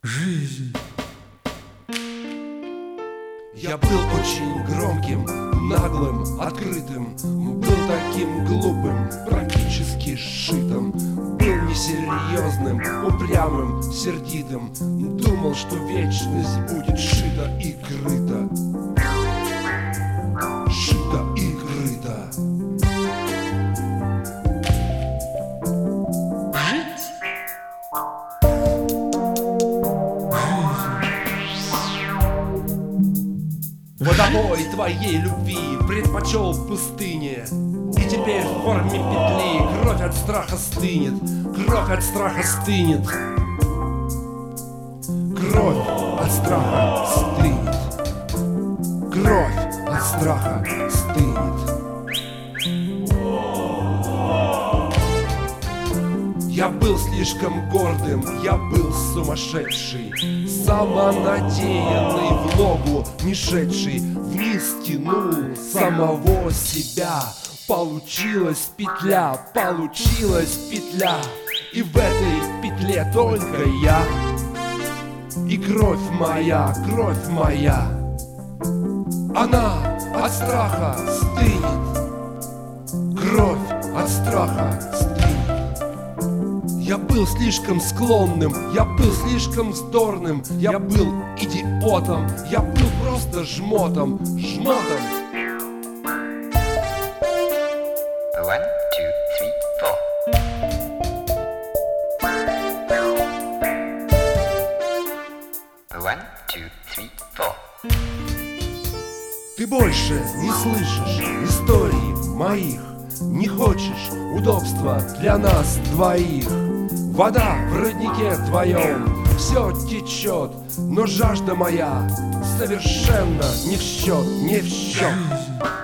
жизнь. Я был очень громким, наглым, открытым. Был таким глупым, практически сшитым. Был несерьезным, упрямым, сердитым. Думал, что вечность будет шита и крыта. Шита и крыта. Водопой твоей любви предпочел пустыне. И теперь в форме петли кровь от страха стынет. Кровь от страха стынет. Кровь от страха стынет. Кровь от страха стынет. Я был слишком гордым, я был сумасшедший, самонадеянный, в ногу не шедший, вниз тянул самого себя. Получилась петля, получилась петля, и в этой петле только я. И кровь моя, она от страха стынет. Кровь от страха стынет. Я был слишком склонным, я был слишком вздорным, я был идиотом, я был просто жмотом, жмотом. 1, 2, 3, 4. 1, 2, 3, 4. Ты больше не слышишь историй моих, не хочешь удобства для нас двоих. Вода в роднике твоем все течет, но жажда моя совершенно не в счет, не в счет.